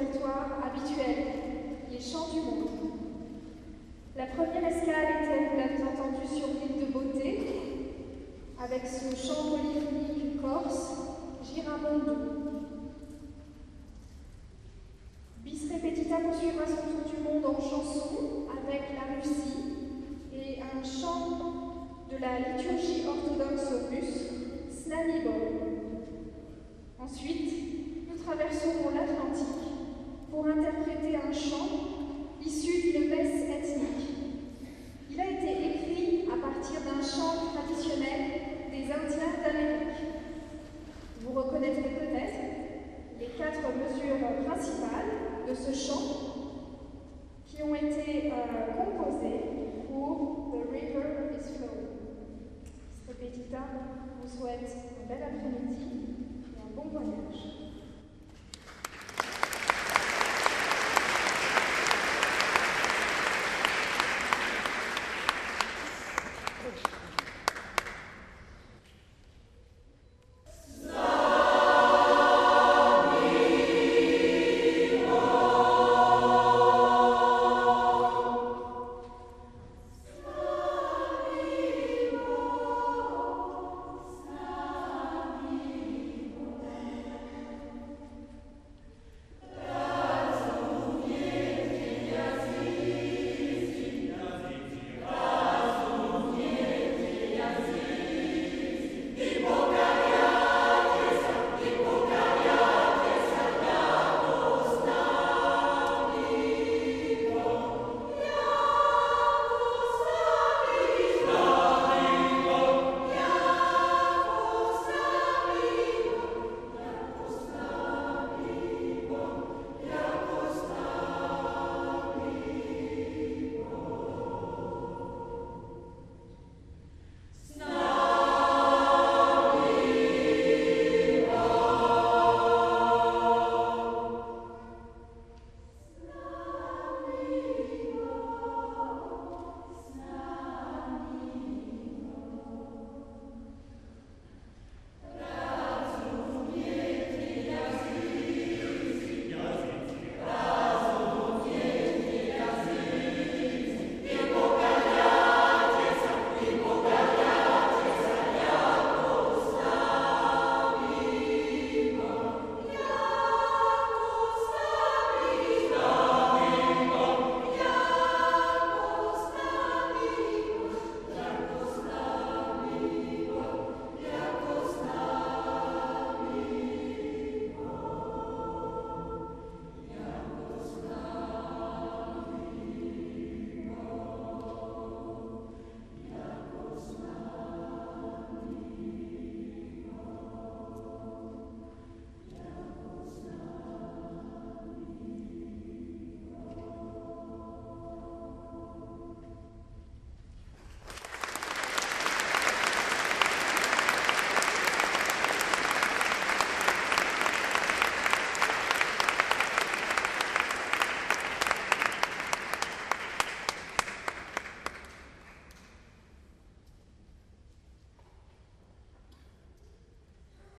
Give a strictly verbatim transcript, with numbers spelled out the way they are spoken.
répertoire habituel, les chants du monde. La première escale était, vous l'avez entendu, sur l'île de Beauté, avec son chant polyphonique corse, Giramondo. Bis Repetita poursuivra son tour du monde en chanson avec la Russie et un chant de la liturgie orthodoxe russe, Snamibol. Ensuite, nous traverserons l'Atlantique pour interpréter un chant issu d'une messe ethnique. Il a été écrit à partir d'un chant traditionnel des Indiens d'Amérique. Vous reconnaîtrez peut-être les quatre mesures principales de ce chant qui ont été euh, composées pour The River is Flowing. Repetita vous souhaite un bel après-midi et un bon voyage.